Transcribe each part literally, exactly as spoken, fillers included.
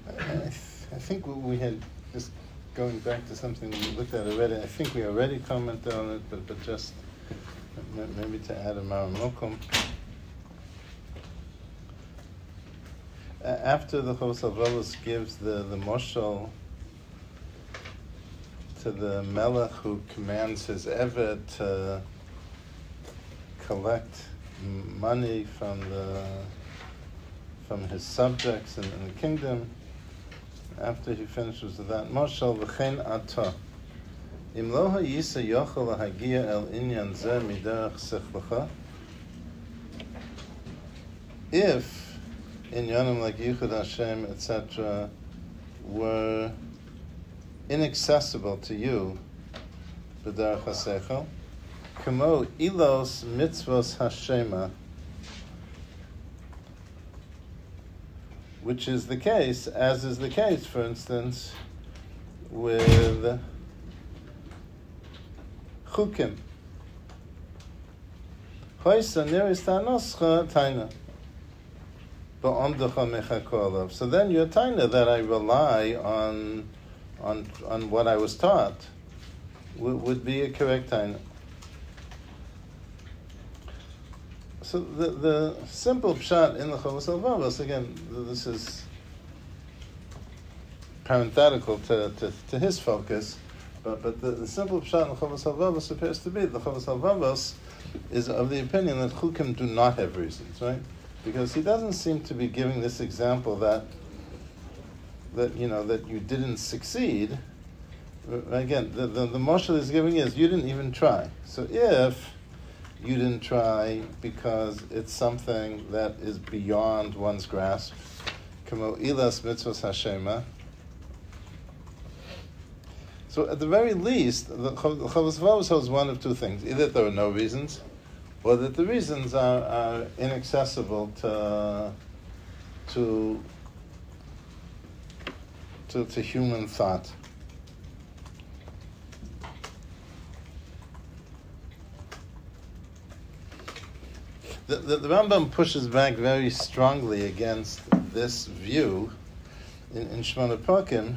I, th- I think we had, just going back to something we looked at already, I think we already commented on it, but, but just maybe to add a Maramokum. After the Chovos HaLevavos gives the, the moshel to the Melech who commands his Eved to collect money from the from his subjects in, in the kingdom, after he finishes with that moshel, v'chein ata im lo hayisa yochel lahagia el inyan zeh miderech sechlecha, if inyanim like Yichud Hashem, et cetera, were inaccessible to you, b'derech hasechel, kamo ilos mitzvos hashema, which is the case, as is the case, for instance, with chukim. Hoysa niris tanoscha taina. So then your taina that I rely on on on what I was taught would, would be a correct taina. So the the simple pshat in the Chovos HaLevavos, again, this is parenthetical to, to, to his focus, but but the, the simple pshat in the Chovos HaLevavos appears to be the Chovos HaLevavos is of the opinion that chukim do not have reasons, right? Because he doesn't seem to be giving this example that that you know that you didn't succeed. Again, the the, the moshel is giving is you didn't even try. So if you didn't try because it's something that is beyond one's grasp, kamo ilas mitzvos hashema. So at the very least, the Chovos HaLevavos holds one of two things: either there are no reasons, or that the reasons are, are inaccessible to, to to to human thought. The, the, the Rambam pushes back very strongly against this view in, in Shmona Prakim,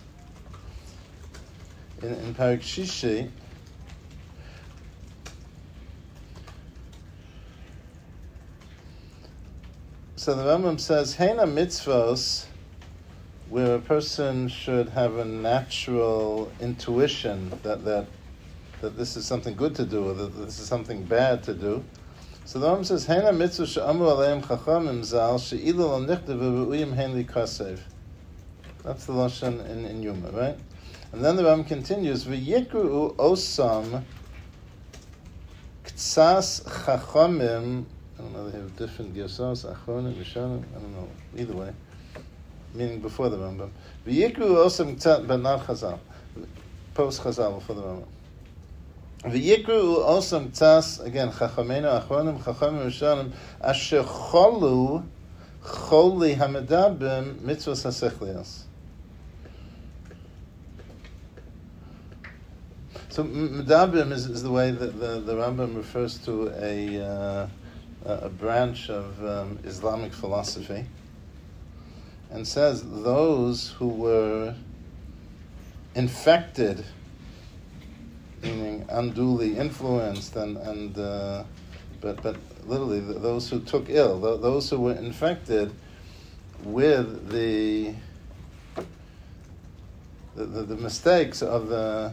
in, in Parak Shishi. So the Rambam says, Heina mitzvos, where a person should have a natural intuition that, that that this is something good to do, or that this is something bad to do. So the Rambam says, Heina mitzvos she'amru aleim chachamim zal she'ilu al nichtav v'ru'uyim hein li kasev. That's the Lashon in, in Yuma, right? And then the Rambam continues, V'yikru osam ktsas chachamim. I don't know, they have different Gersos, Achronim, Rishonim, I don't know, either way. Meaning before the Rambam. V'yikru osam ktsat, but not Chazal. Post Chazal before the Rambam. V'yikru osam ktsas, again, Chachamenu, Achronim, Chachamim, Rishonim, asher cholu, choli hamedabim, mitzvos hasechlios. So medabim is, is the way that the, the Rambam refers to a uh, a branch of um, Islamic philosophy, and says those who were infected, meaning unduly influenced, and and uh, but but literally those who took ill, those who were infected with the the, the, the mistakes of the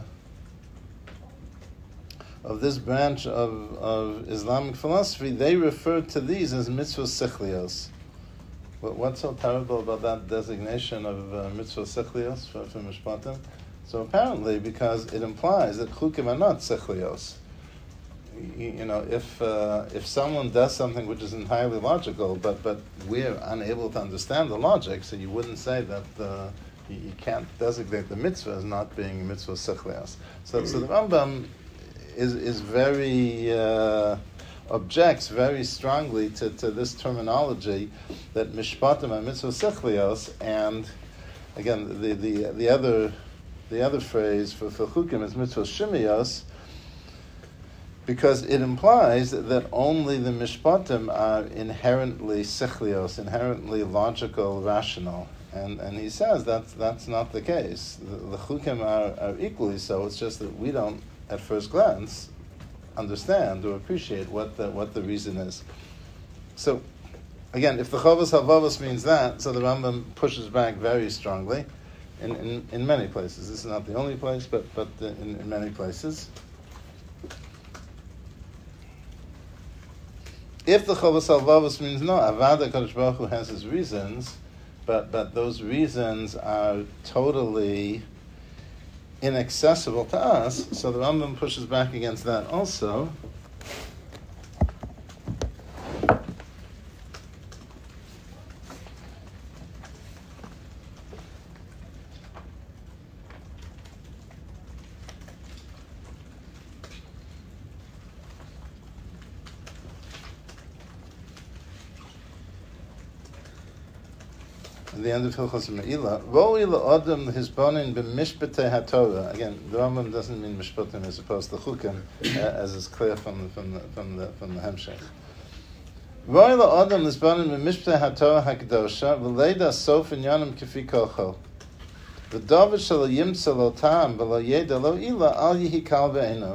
of this branch of, of Islamic philosophy, they refer to these as mitzvot sechlios. But what's so terrible about that designation of uh, mitzvot sechlios for, for Mishpatim? So apparently, because it implies that chukim are not sechlios. You, you know, if uh, if someone does something which is entirely logical, but but we're unable to understand the logic, so you wouldn't say that uh, you, you can't designate the mitzvah as not being mitzvot sechlios. So, so the Rambam is is very uh, objects very strongly to, to this terminology that mishpatim are mitzvah sechlios, and again the, the the other the other phrase for, for chukim is mitzvah shimios, because it implies that only the mishpatim are inherently sechlios, inherently logical, rational, And and he says that's that's not the case. The, the chukim are, are equally so. It's just that we don't, at first glance, understand or appreciate what the what the reason is. So, again, if the chovos halvavos means that, so the Rambam pushes back very strongly, in, in, in many places. This is not the only place, but but in, in many places. If the chovos halvavos means no, Avada Kadosh Baruch Hu has his reasons, but but those reasons are totally inaccessible to us, so the Rambam pushes back against that also. At the end of Hilchos Me'ilah, Roi la'odem hisbonin b'mishpatei haTorah. Again, the Rambam doesn't mean mishpatim as opposed to chukim, uh, as is clear from the from the from the from the Hemshech. Roi la'odem hisbonin b'mishpatei haTorah hakdosha v'leida sof inyanim kifi kochel. V'david shelo yimtza lo tam v'lo yeda lo ila al yihi kal ve'enov.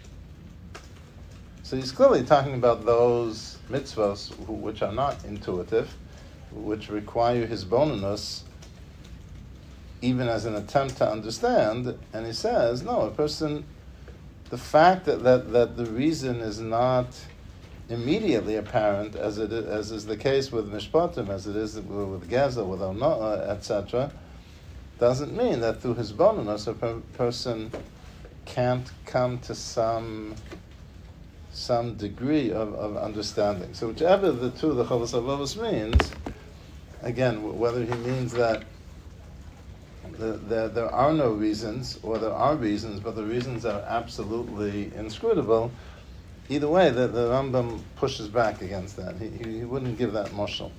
So he's clearly talking about those mitzvos who, which are not intuitive, which require his bonus, even as an attempt to understand. And he says, no, a person, the fact that, that, that the reason is not immediately apparent, as it is, as is the case with mishpatim, as it is with geza, with onoah, et cetera, doesn't mean that through his bonus a per- person can't come to some some degree of, of understanding. So whichever the two, the chovos halvavos means, again, whether he means that the, the, there are no reasons, or there are reasons, but the reasons are absolutely inscrutable, either way, the, the Rambam pushes back against that. He, he, he wouldn't give that moshel.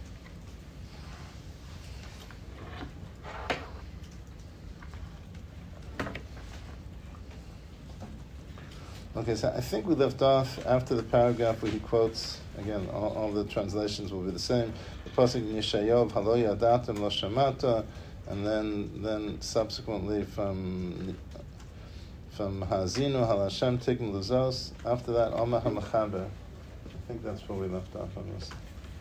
Okay, so I think we left off after the paragraph where he quotes, again, all, all the translations will be the same, the pasuk in Yeshayav, Halo yadatem lo shamata, and then then subsequently from from Ha'azinu, Hal Hashem Tikkun Luzos, after that, Oma HaMachaber. I think that's where we left off on this.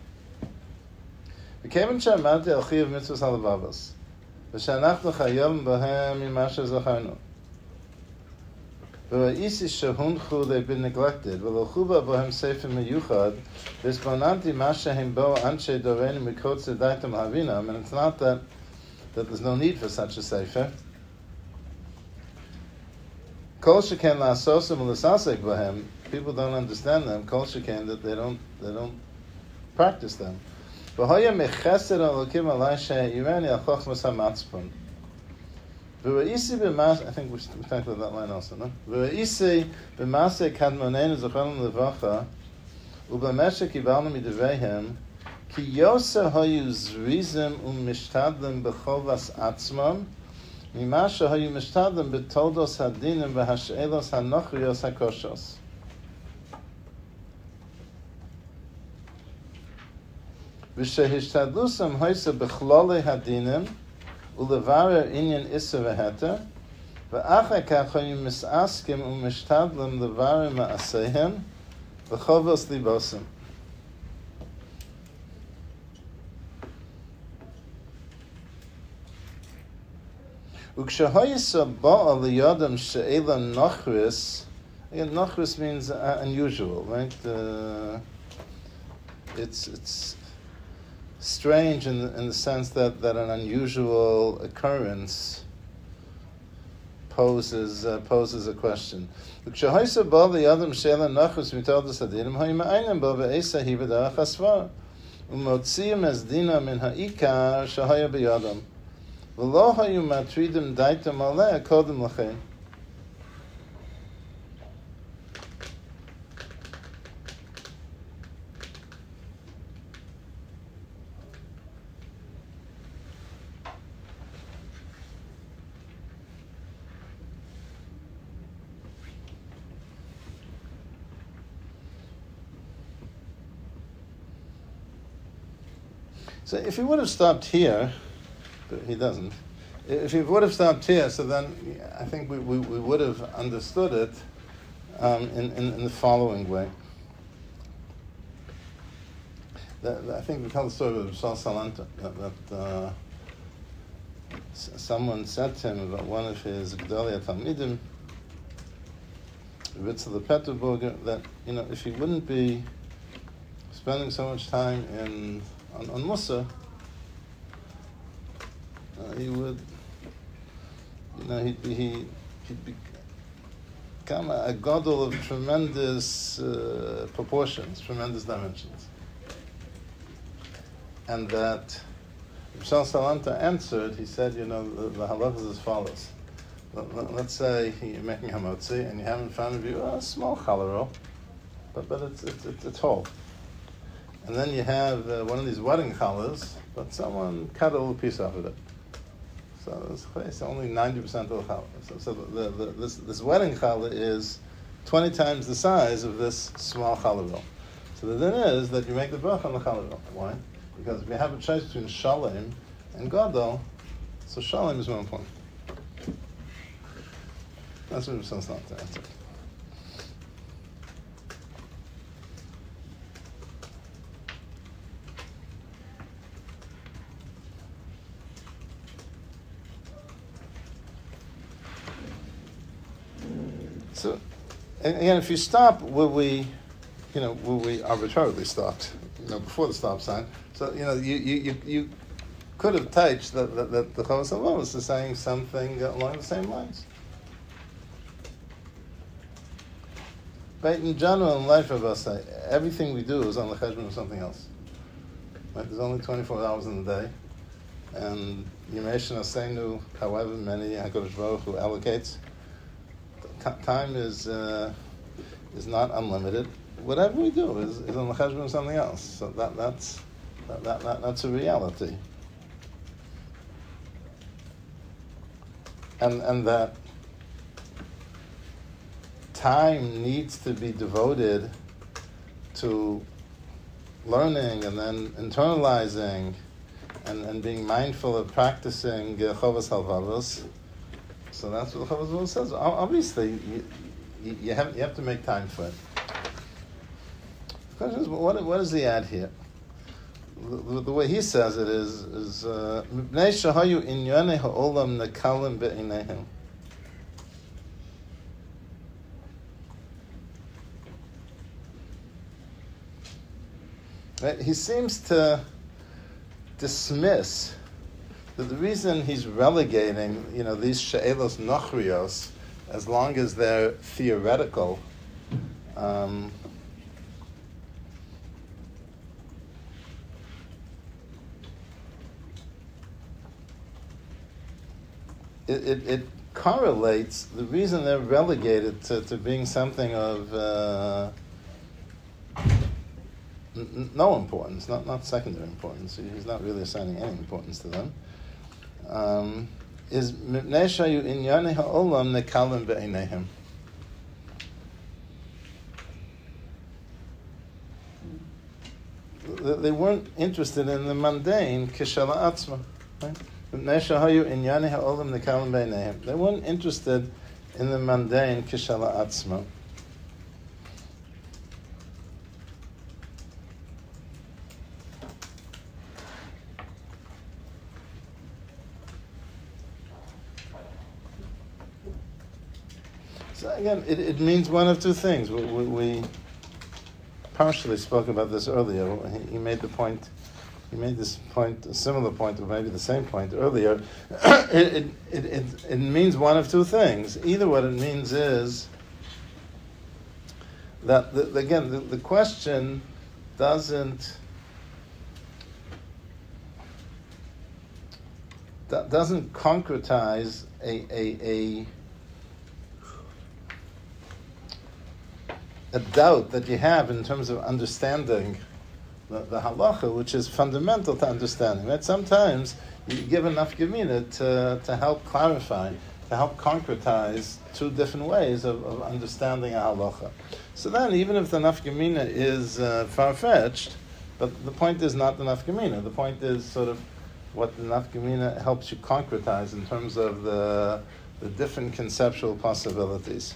V'kevan she'amadti al chiyav mitzvos halavavos, v'she'anachnu chayom b'hem mima she'zacharnu. V'ra'isi shehunchu, they've been neglected. V'lochuba bohem sefer meyuchad, v'isponanti ma shehem bo anshe doreinu mikotze daitam havinam, and it's not that, that there's no need for such a sefer. Kol sheken la'asosim u'l'sasek bohem, people don't understand them. Kol sheken, that they don't they don't practice them. V'hoya mechesed alokim alai she'irani al chochmas ha'matzpon. V'ra'isi b'mas, I think we talked about that line also, no? V'ra'isi b'maseh kadmonenu zochonim levacha, u'b'meshe kibalnu midiveihem, ki yoser hoyu zrizim u'mishtadlim b'chovas atzmam, mima shehoyu mishtadlim b'toldos hadinim v'hashelos hanochrios hakoshos. V'shehistadlusam hoyse b'chlole hadinim, ulevarer inyan issa v'heter, v'achar kach hoyu misaskim u'mishtadlim levarer ma'asehem, v'chovos libosim. Ukshahayisa ba'a liyadam she'ela nochris. Again, nochris means uh, unusual, right? Uh, it's it's strange in the, in the sense that, that an unusual occurrence poses uh, poses a question. Ukshahayisa ba'a liyadam she'ela nochris mitodas hadinim hoyu ma'aynim bo ve'esa hi v'darach hasvar u'motziim es dina min ha'ikar shahaya b'yadam. V'lo hayu matridim daitam aleh kodem lachein. So if we would have stopped here, but he doesn't. If he would have stopped here, so then I think we, we, we would have understood it um, in, in, in the following way. The, the, I think we tell the story of Shal Salanta, that, that uh, s- someone said to him about one of his Gedalia Talmidim, Ritzel the Peterburger, that, you know, if he wouldn't be spending so much time in on, on Musa, uh, he would, you know, he'd be he, he'd become a, a gadol of tremendous uh, proportions, tremendous dimensions, and that Shal Salanta answered. He said, you know, the, the halach is as follows. Let, let's say you're making hamotzi and you have in front of you a small challah, but but it's it's it's, it's whole. And then you have uh, one of these wedding challahs, but someone cut a little piece off of it. So it's, it's only ninety percent of the challah. So, so the, the, this this wedding challah is twenty times the size of this small challah roll. So the thing is that you make the bracha on the challah roll. Why? Because if you have a choice between shalom and gadol, so shalom is more important. That's what Rav not to answer. So, again, if you stop where we, you know, where we arbitrarily stopped, you know, before the stop sign, so, you know, you you, you, you could have touched that, that, that the Chavos HaLevavos is saying something along the same lines. But in general, in life of us, everything we do is on the cheshbon of something else. Right? There's only twenty-four hours in the day, and Yemeshin Asenu, however many HaKadosh Baruch Hu allocates, t- time is uh, is not unlimited. Whatever we do is, is on the cheshbon of something else. So that that's that, that, that that's a reality, and and that time needs to be devoted to learning and then internalizing and, and being mindful of practicing uh, Chovos HaLevavos. So that's what the Chovos HaLevavos says. Obviously, you, you, you, have, you have to make time for it. The question is, what, what does he add here? The, the way he says it is, is uh, Mipnei shahayu inyonei ha'olam nekalim be'eineihem. Right? He seems to dismiss that the reason he's relegating, you know, these she'elos nochrios, as long as they're theoretical, um, it, it, it correlates, the reason they're relegated to, to being something of uh, n- no importance, not, not secondary importance, he's not really assigning any importance to them, um, is mipnei shayu inyanei ha'olam nekalim be'eineihem. They weren't interested in the mundane kishala atzma, right? They weren't interested in the mundane kishala atzma. So again, it, it means one of two things. We, we, we partially spoke about this earlier. He, he made the point. He made this point, a similar point, or maybe the same point earlier. it, it, it, it means one of two things. Either what it means is that, the, again, the, the question doesn't doesn't concretize a a, a a doubt that you have in terms of understanding The, the halacha, which is fundamental to understanding. Right? Sometimes you give enough gemina to to help clarify, to help concretize two different ways of, of understanding a halacha. So then, even if the nafkamina is uh, far-fetched, but the point is not the nafkamina. The point is sort of what the nafkamina helps you concretize in terms of the the different conceptual possibilities.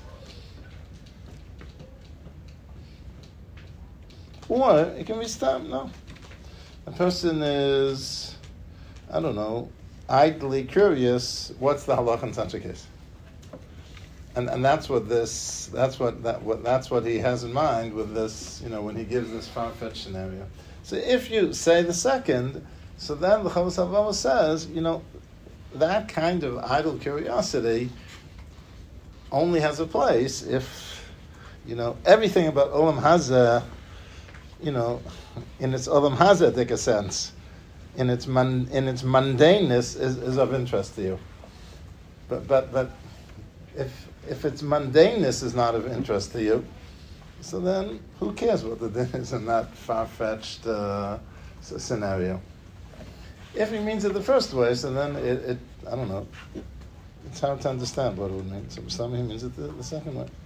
Or it can be stopped. No, a person is, I don't know, idly curious. What's the halacha in such a case? And and that's what this that's what that what that's what he has in mind with this. You know, when he gives this far-fetched scenario. So if you say the second, so then the Chavos Halvav says, you know, that kind of idle curiosity only has a place if, you know, everything about Olam Hazeh, you know, in its Olam Hazeh sense, in its man, in its mundaneness is, is of interest to you. But but but if if its mundaneness is not of interest to you, so then who cares what the din is in that far-fetched uh, scenario? If he means it the first way, so then it, it I don't know, it's hard to understand what it would mean. So some he means it the, the second way.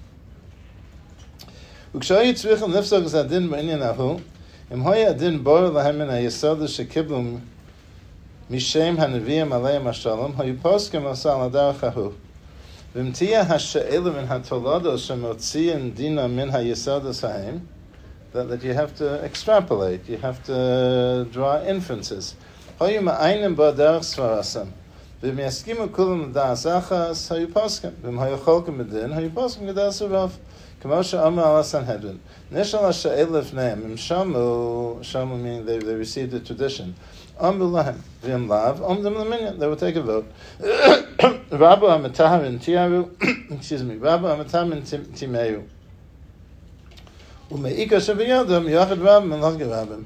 וכשהיה צריך לפסוק את הדין בעניין ההוא, אם היה הדין בורר להם מן היסוד שקיבלו משם הנביאים עליהם השלום, היו פוסקים עשה על הדרך ההוא. ואם תהיה השאלה מן התולדות שמוציאים דינה מן היסודות ההם, that, that you have to extrapolate, you have to draw inferences. היו מעיינים בו דרך סברסם. ואם יסכימו כולם לדעת אחס, היו פוסקים. ואם היו חולקים בדין, היו פוסקים לדעת רוב. כמו שאמר על הסנהדרין. נשאל השאלה לפניהם, אם שמו, שמו meaning they, they received a tradition. אמרו להם, ואם לאו, עומדם למניין, they will take a vote. רבו המטהרין תיארו, excuse me, רבו המטהרין תימאו. ומעיקר שבידם, יחד רבם ולחג רבם.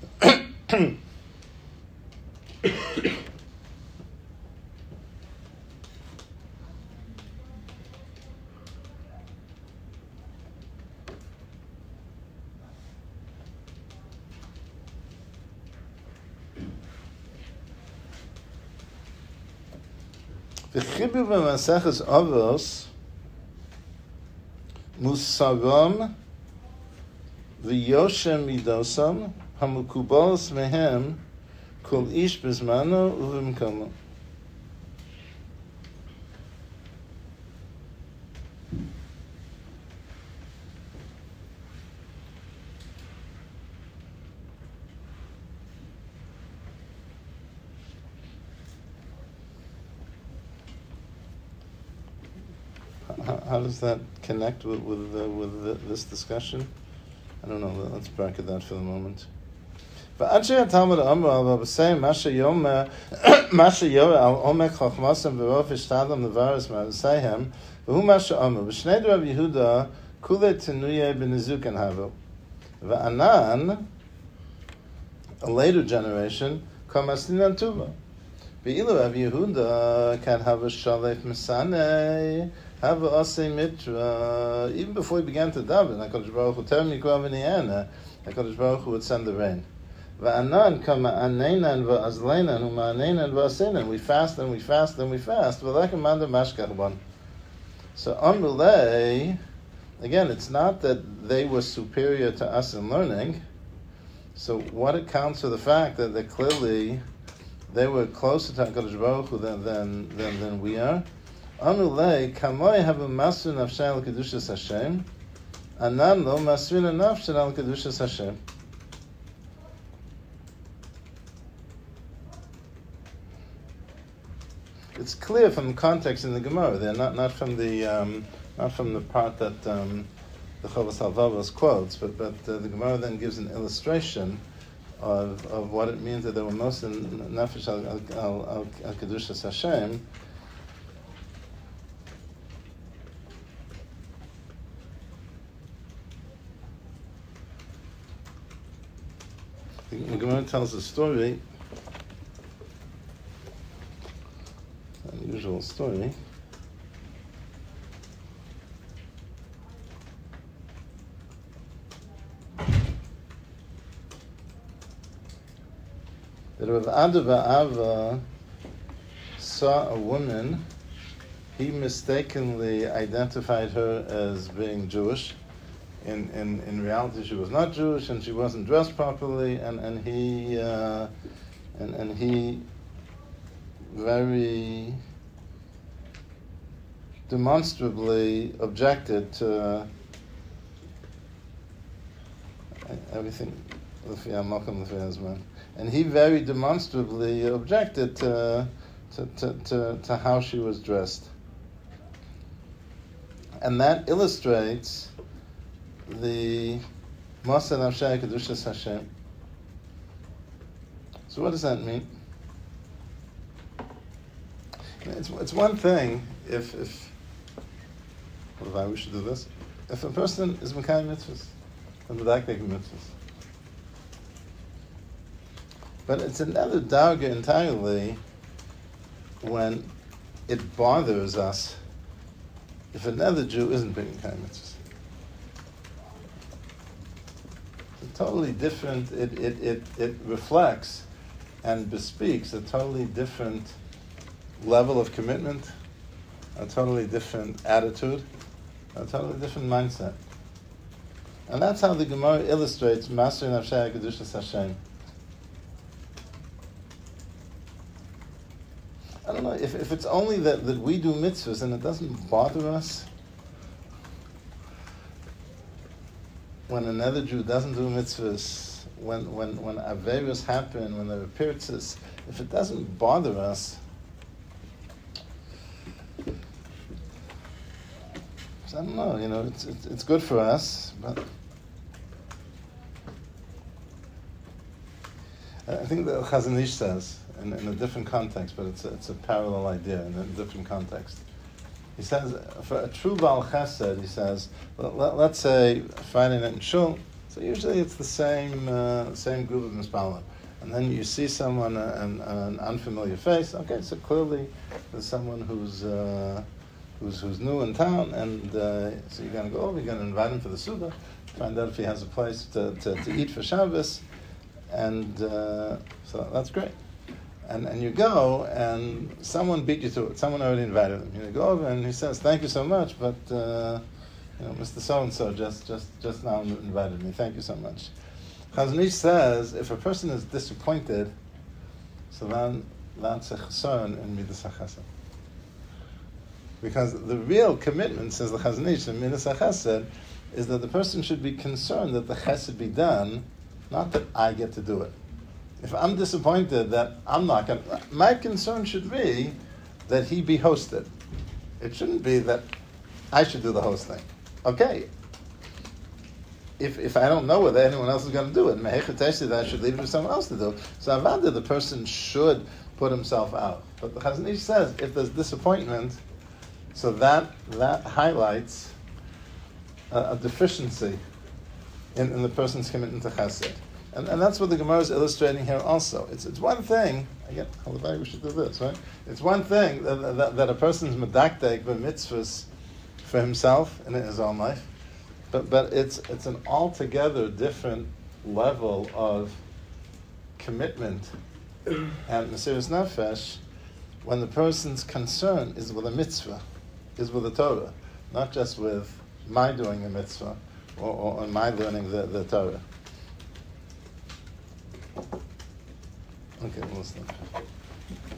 וחיבור במסכת אבות מוסרם ויושם מידוסם המקובלת מהם כל איש בזמנו ובמקומו. How does that connect with with, uh, with the, this discussion? I don't know. Let's bracket that for the moment. But actually, Talmud Amar al saying Masha Yom Masha Yora al Omek Chachmasam V'Rof Ishtadam Levaris Ma'asayhem V'Hu Masha Amar V'Shnei Rav Yehuda Kule Tenuye B'Nizukan Havu V'Anan, a later generation, Kamaslinan Tuva V'ilu Rav Yehuda can have a Shalef Mesanei. Have a Asay Mitra, even before he began to daven, HaKadosh Baruch Hu, Terem Yikra V'Niyana, HaKadosh Baruch Hu would send the rain. V'anan kama aneinan v'azleinan u'ma'aneinan v'aseinan. We fast and we fast and we fast. V'lekam mashkach. So Amrulay, again, it's not that they were superior to us in learning. So what accounts for the fact that they clearly they were closer to HaKadosh Baruch Hu than than than, than we are? Anulei kamoi have a masrin nafshay al kedushas Hashem, anan lo masrin nafshay al kedushas Hashem. It's clear from the context in the Gemara. They're not not from the um, not from the part that um, the Chavos Halvav quotes, but but uh, the Gemara then gives an illustration of of what it means that they were most in nafesh al al al kedushas Hashem. The Gemara tells a story, an unusual story, that Rav Ada Ba'ava saw a woman, he mistakenly identified her as being Jewish. In, in in reality, she was not Jewish, and she wasn't dressed properly, and and he uh, and and he very demonstrably objected to everything, and he very demonstrably objected to to, to, to, to how she was dressed. And that illustrates the Masa Nafshei Kedushas Hashem. So what does that mean? It's, it's one thing if, if what if I wish to do this? If a person is Mekayim mitzvahs, and Medakdek mitzvahs. But it's another darga entirely when it bothers us if another Jew isn't bringing Mekayim mitzvahs. It's totally different, it, it, it, it reflects and bespeaks a totally different level of commitment, a totally different attitude, a totally different mindset. And that's how the Gemara illustrates Master Nafshei Kedushas Hashem. I don't know, if, if it's only that, that we do mitzvahs and it doesn't bother us when another Jew doesn't do mitzvahs, when when when averos happen, when there are pirtzes, if it doesn't bother us, I don't know, you know, it's, it's it's good for us, but I think that Chazon Ish says, in, in a different context, but it's a, it's a parallel idea in a different context. He says, for a true Baal Chesed, he says, let, let, let's say Friday night in Shul, so usually it's the same uh, same group of Mispalim. And then you see someone, uh, an, an unfamiliar face, okay, so clearly there's someone who's uh, who's who's new in town, and uh, so you're going to go over, you're going to invite him for the Suda, find out if he has a place to, to, to eat for Shabbos, and uh, so that's great. And and you go, and someone beat you to it. Someone already invited him. You go over, and he says, "Thank you so much, but uh, you know, Mister So-and-so just, just, just now invited me. Thank you so much." Chazon Ish says, if a person is disappointed, so then that's a chesron in Midas HaChesed. Because the real commitment, says the Chazon Ish, in Midas HaChesed, is that the person should be concerned that the chesed be done, not that I get to do it. If I'm disappointed that I'm not going to, my concern should be that he be hosted. It shouldn't be that I should do the hosting. Okay. If if I don't know whether anyone else is going to do it, that I should leave it for someone else to do. So Avada, the person should put himself out. But the Chazon Ish says, if there's disappointment, so that that highlights a, a deficiency in, in the person's commitment to chesed. And, and that's what the Gemara is illustrating here also. It's it's one thing, again, we should do this, right? It's one thing that, that, that a person's medakdek b'mitzvahs for himself and in his own life, but but it's it's an altogether different level of commitment and Mesiras Nefesh when the person's concern is with a mitzvah, is with the Torah, not just with my doing a mitzvah or, or, or my learning the, the Torah. Okay, we'll stop.